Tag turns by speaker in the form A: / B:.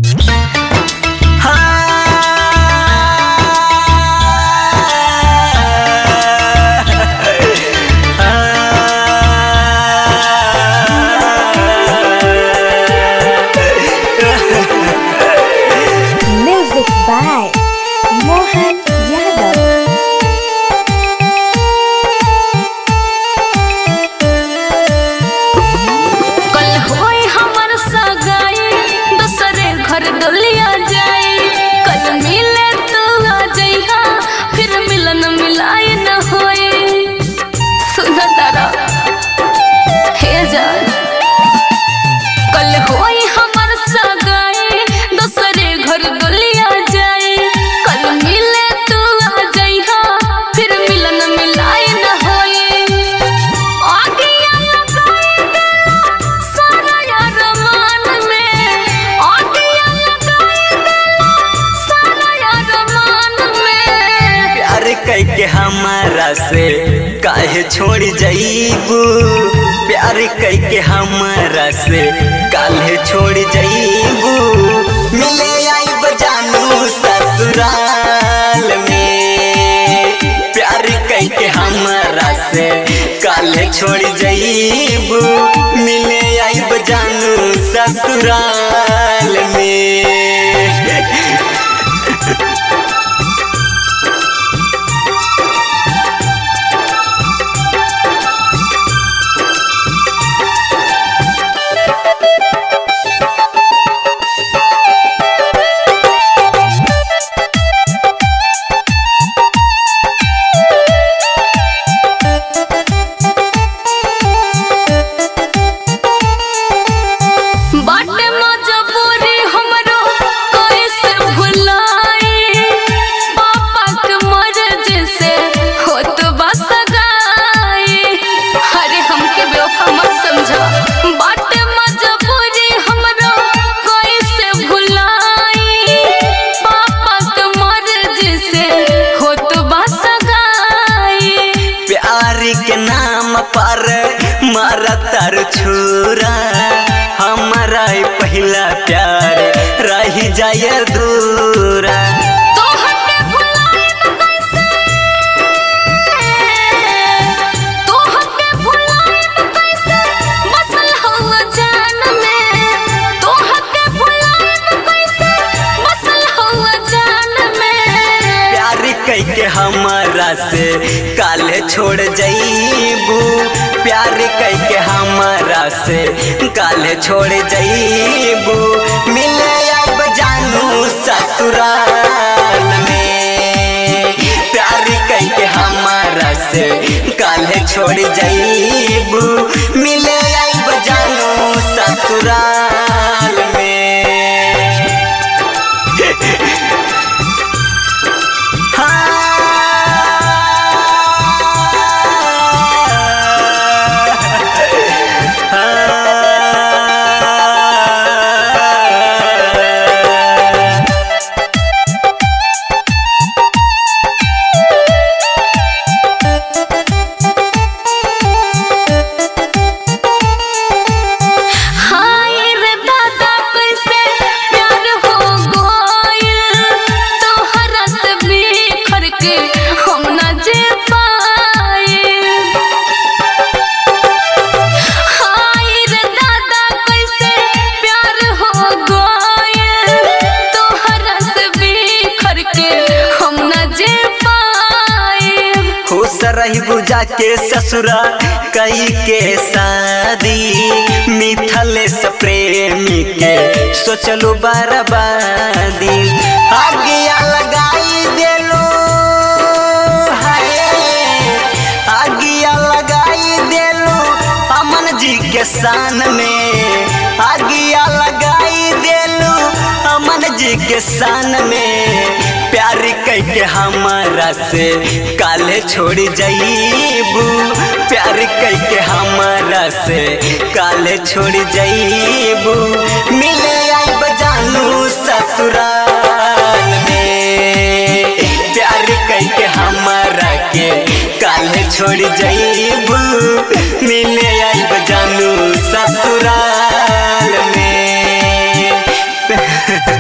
A: Music by Mohan Yadav.
B: कल होई हमर सगाई दूसरे घर डोलिया जाई कल मिले तू आ जइहा फिर मिलन मिलाए न होई सुन तारा हे जान कल होई हमर सगाई दूसरे घर डोलिया जाई कल मिले तू आ जइहा फिर मिलन मिलाए न होई आगिया लगाई देला सारा यार मान में आगिया लगाई देला सारा यार मान में
C: प्यार करके हमारा से काहे छोड़ जाइबू प्यार करके हमारा से काहे छोड़ जाइबू मिले आइब जानू ससुराल में प्यार करके हमारा से काहे छोड़ जाइबू मिले आइब जानू ससुराल में।
B: बाटे मजबूरी हमरो कैसे भुलाई पापा के मर्जी से होत बा सगाई अरे हमके बेवफा मत समझा बाटे मजबूरी हमरो कैसे भुलाई पापा के मर्जी से होत बा सगाई
C: प्यार के नाम पर मारा तर छुरा हमारा पहला प्यार रह जाए दूरा
B: तोहके भुलाएब कैसे तोहके भुलाएब कैसे बसल हवा जान में तोहके भुलाएब कैसे बसल हवा जान में
C: प्यार करके हमारा से काले छोड़ जाइबू प्यार करके हमारा से काले छोड़ जाइबू मिले आइब जानू ससुराल में प्यार करके हमारा से काले छोड़ जाइबू मिले आइब जानू ससुराल में।
B: हाय रे दादा कैसे प्यार हो गइल तोहरा से बिखर के हम ना जे पाए हाय रे दादा कैसे प्यार हो गइल तोहरा से बिखर के हम ना जे पाए
C: खुश रही बुझा के ससुरा कई के शादी मिथलेश प्रेमी के सोचलो बर्बादी आगिया लगाई देलो हाय आगिया लगाई देलो अमन जी के शान में आगिया लगाई देलो अमन जी के शान में प्यार करके हमारा से काले छोड़ जाइबू प्यार करके हमारा से काले छोड़ जाइबू मिले आइब जानू ससुराल में प्यार करके हमारा के काले छोड़ जाइबू मिले आइब जानू ससुराल में।